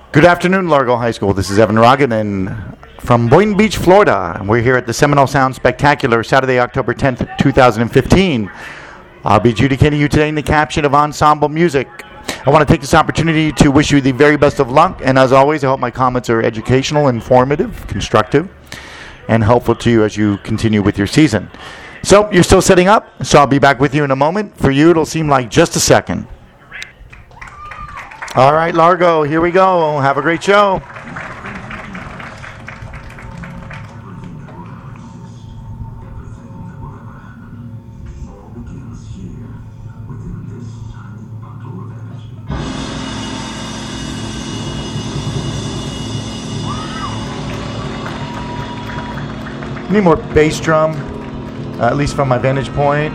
Good afternoon, Largo High School. This is Evan Rogan from Boynton Beach, Florida. We're here at the Seminole Sound Spectacular, Saturday, October 10th, 2015. I'll be adjudicating you today in the caption of Ensemble Music. I want to take this opportunity to wish you the very best of luck, and as always, I hope my comments are educational, informative, constructive, and helpful to you as you continue with your season. So, you're still setting up, so I'll be back with you in a moment. For you, it'll seem like just a second. All right, Largo, here we go. Have a great show. Need more bass drum, at least from my vantage point.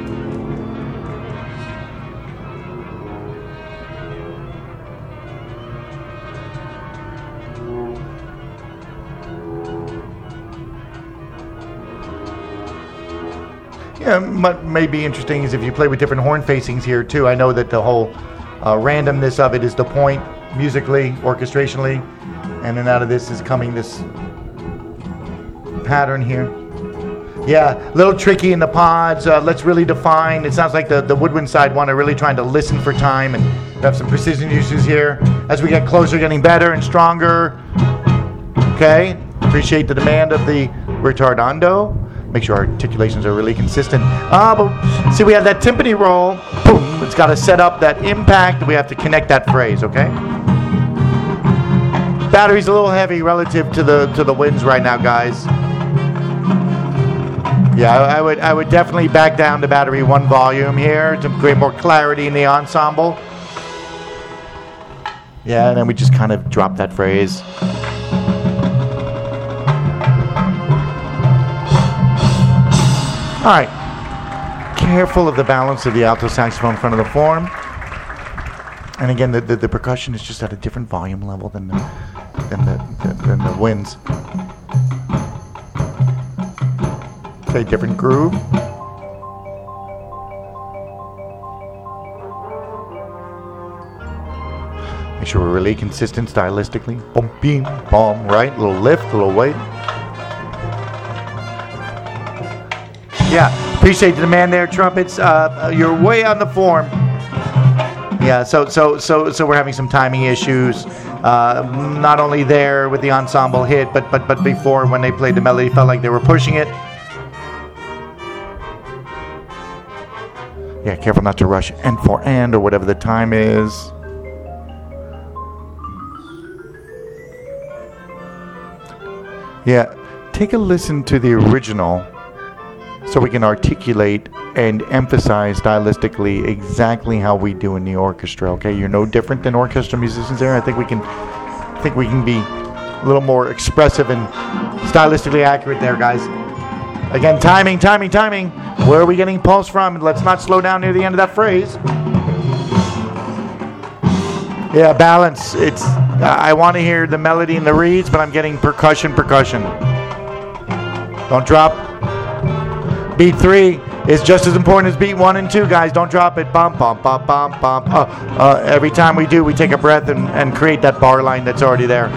Yeah, what may be interesting is if you play with different horn facings here too. I know that the whole randomness of it is the point musically, orchestrationally, and then out of this is coming this pattern here. Yeah, a little tricky in the pods. Let's really define. It sounds like the woodwind side one are really trying to listen for time and have some precision issues here. As we get closer, getting better and stronger. Okay, appreciate the demand of the retardando. Make sure our articulations are really consistent. But see, we have that timpani roll. Boom! It's got to set up that impact. We have to connect that phrase. Okay. Battery's a little heavy relative to the winds right now, guys. Yeah, I would definitely back down the battery one volume here to create more clarity in the ensemble. Yeah, and then we just kind of drop that phrase. All right, careful of the balance of the alto saxophone in front of the form. And again, the percussion is just at a different volume level than the winds. Okay, different groove. Make sure we're really consistent stylistically. Boom, beam, boom, right? A little lift, a little weight. Yeah, appreciate the demand there, trumpets. You're way on the form. Yeah, so we're having some timing issues. Not only there with the ensemble hit, but before when they played the melody, felt like they were pushing it. Yeah, careful not to rush end for end or whatever the time is. Yeah, take a listen to the original so we can articulate and emphasize stylistically exactly how we do in the orchestra. Okay, you're no different than orchestra musicians there. I think we can be a little more expressive and stylistically accurate there, guys. Again, timing. Where are we getting pulse from? Let's not slow down near the end of that phrase. Yeah, balance. I want to hear the melody and the reeds, but I'm getting percussion. Don't drop. Beat 3 is just as important as beat 1 and 2, guys. Don't drop it. Bump. Every time we do, we take a breath and create that bar line that's already there.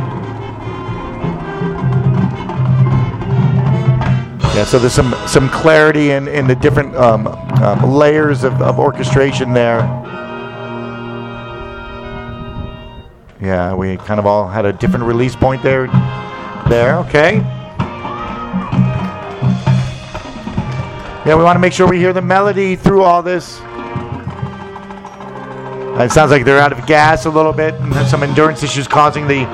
Yeah, so there's some clarity in the different layers of orchestration there. Yeah, we kind of all had a different release point there. Okay. Yeah, we want to make sure we hear the melody through all this. It sounds like they're out of gas a little bit, and there's some endurance issues causing the...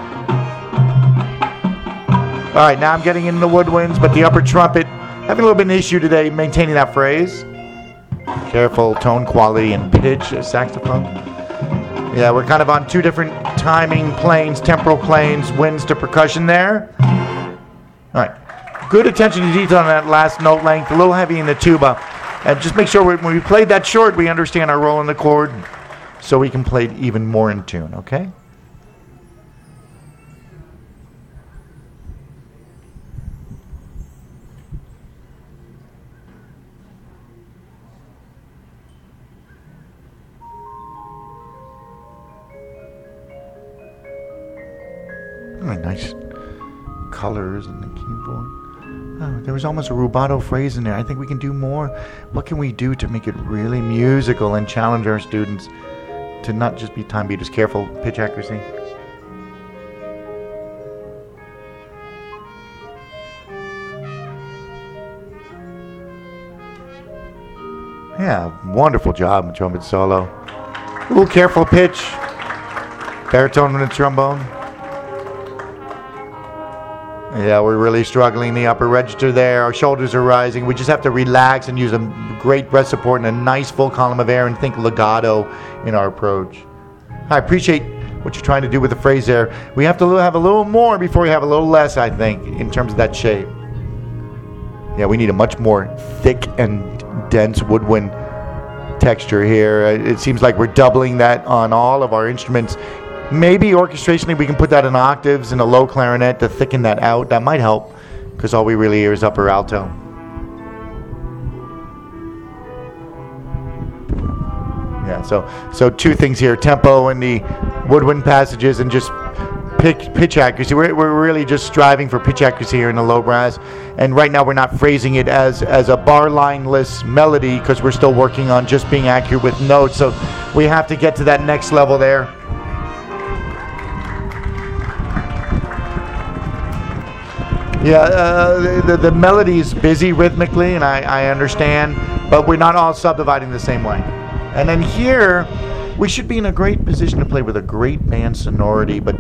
All right, now I'm getting in the woodwinds, but the upper trumpet, having a little bit of an issue today maintaining that phrase. Careful tone quality and pitch, saxophone. Yeah, we're kind of on two different timing planes, temporal planes, winds to percussion there. All right. Good attention to detail on that last note length, a little heavy in the tuba. And just make sure when we played that short, we understand our role in the chord so we can play it even more in tune, okay? nice colors in the keyboard. Oh, there was almost a rubato phrase in there. I think we can do more. What can we do to make it really musical and challenge our students to not just be time beaters? Careful pitch accuracy. Yeah, wonderful job, trumpet solo. Ooh, careful pitch. Baritone and the trombone. Yeah, we're really struggling the upper register there. Our shoulders are rising. We just have to relax and use a great breath support and a nice full column of air and think legato in our approach. I appreciate what you're trying to do with the phrase there. We have to have a little more before we have a little less, I think, in terms of that shape. Yeah, we need a much more thick and dense woodwind texture here. It seems like we're doubling that on all of our instruments. Maybe orchestrationally we can put that in octaves in a low clarinet to thicken that out. That might help, because all we really hear is upper alto. Yeah, so two things here: tempo in the woodwind passages and just pitch accuracy. We're really just striving for pitch accuracy here in the low brass, and right now we're not phrasing it as a bar line-less melody because we're still working on just being accurate with notes. So we have to get to that next level there. Yeah, the melody is busy rhythmically, and I understand, but we're not all subdividing the same way. And then here, we should be in a great position to play with a great band sonority, but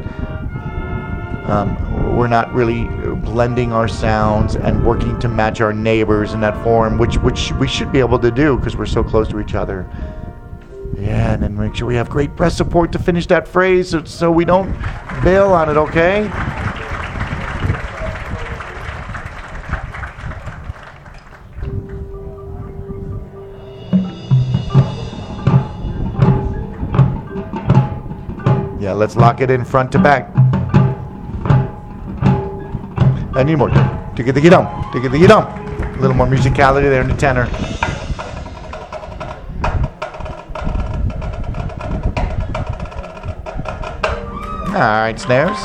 we're not really blending our sounds and working to match our neighbors in that form, which we should be able to do because we're so close to each other. Yeah, and then make sure we have great breath support to finish that phrase so we don't bail on it, okay? Yeah, let's lock it in front to back. I need more. Tigga-digga-dum. Tigga-digga-dum. A little more musicality there in the tenor. All right, snares.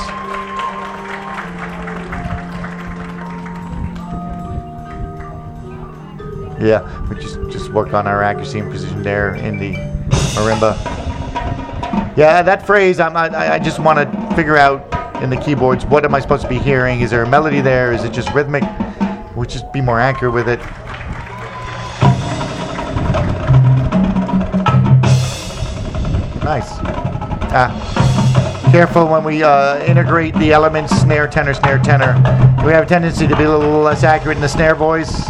Yeah, we just work on our accuracy and precision there in the marimba. Yeah, that phrase, I just want to figure out in the keyboards, what am I supposed to be hearing? Is there a melody there? Is it just rhythmic? We'll just be more accurate with it. Nice. Careful when we integrate the elements, snare, tenor, snare, tenor. We have a tendency to be a little less accurate in the snare voice.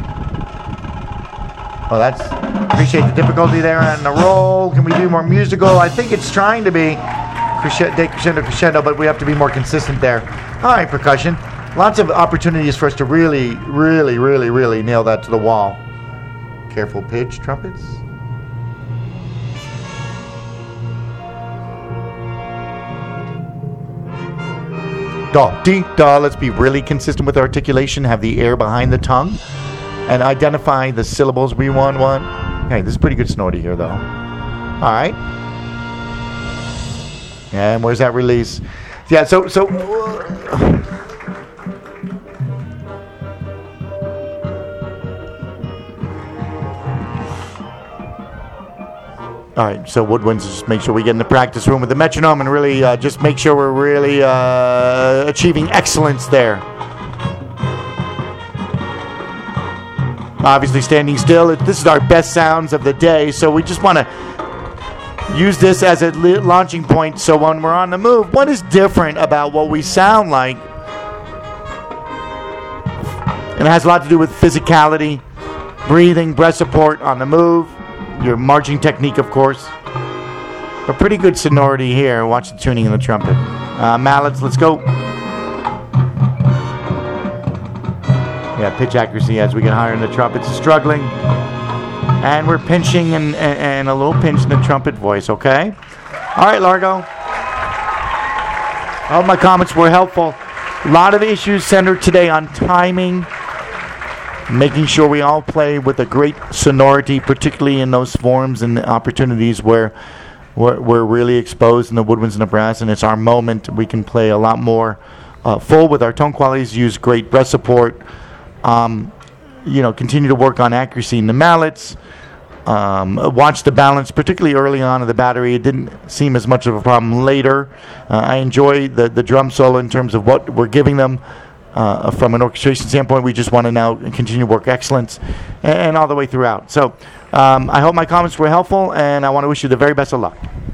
Well, appreciate the difficulty there on the roll. Can we do more musical? I think it's trying to be crescendo, but we have to be more consistent there. All right, percussion. Lots of opportunities for us to really, really, really, really nail that to the wall. Careful pitch, trumpets. Da, dee, da. Let's be really consistent with articulation. Have the air behind the tongue. And identify the syllables we want. Okay, this is pretty good snorty here, though. All right. And where's that release? Yeah, so all right, so woodwinds, just make sure we get in the practice room with the metronome and really just make sure we're really achieving excellence there. Obviously standing still, this is our best sounds of the day, so we just want to use this as a launching point, so when we're on the move, what is different about what we sound like? And it has a lot to do with physicality, breathing, breath support on the move, your marching technique, of course. But pretty good sonority here. Watch the tuning in the trumpet. Mallets, let's go. Yeah, pitch accuracy as we get higher in the trumpets is struggling. And we're pinching and a little pinch in the trumpet voice, okay? All right, Largo. I hope my comments were helpful. A lot of issues centered today on timing, making sure we all play with a great sonority, particularly in those forms and opportunities where we're really exposed in the woodwinds and the brass, and it's our moment. We can play a lot more full with our tone qualities, use great breath support, continue to work on accuracy in the mallets, watch the balance, particularly early on in the battery. It didn't seem as much of a problem later. I enjoy the drum solo in terms of what we're giving them. From an orchestration standpoint, we just want to now continue to work excellence and all the way throughout. So I hope my comments were helpful, and I want to wish you the very best of luck.